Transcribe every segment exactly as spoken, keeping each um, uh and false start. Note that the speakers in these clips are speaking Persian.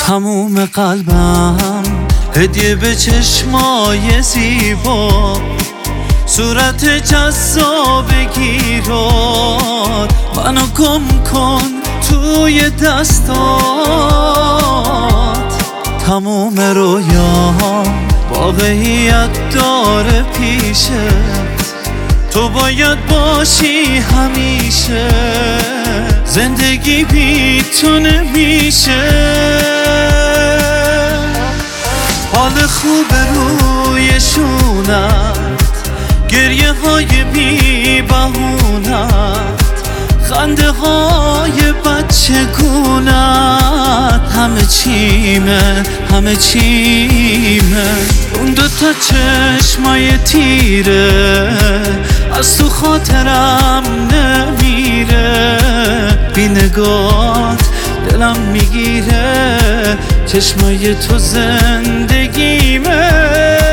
تموم قلبم هدیه به چشمای زیبا، صورت جذاب گیرات، منو گم کن توی دستات. تموم رویام واقعیت داره پیشت، تو باید باشی همیشه، زندگی بی تو نمیشه. حال خوب روی شونت، گریه های بی بهونت، خنده های بچه گونت، همه چیمه همه چیمه. اون دوتا چشمای تیره از تو خاطرم نمیره، بی نگات دلم میگیره، چشمای تو زندگیمه.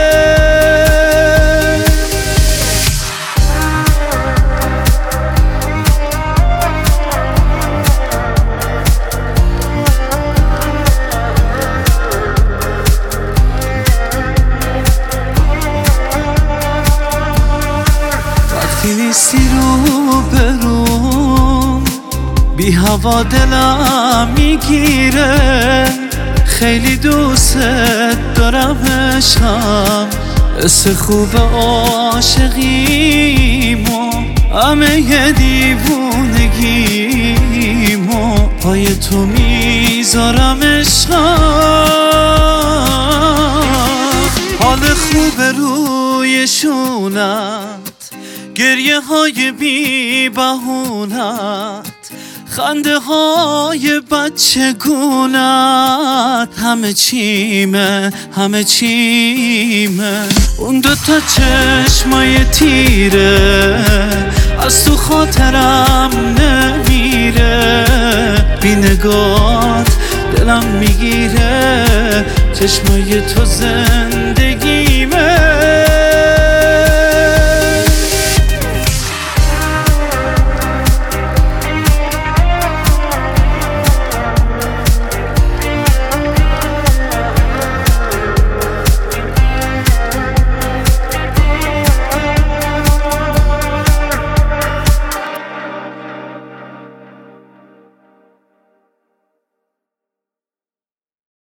وقتی نیستی رو بروم، بی هوا دلم میگیره، خیلی دوست دارم عشقم، حس خوب عاشقیمو، همه ی دیوونگیمو پای تو میذارم عشقم. حال خوب روی شونت، گریه های بی بهونت، خنده های بچه گونت، همه چیمه همه چیمه. اون دوتا چشمای تیره از تو خاطرم نمیره، بی نگات دلم میگیره، چشمای تو زندگی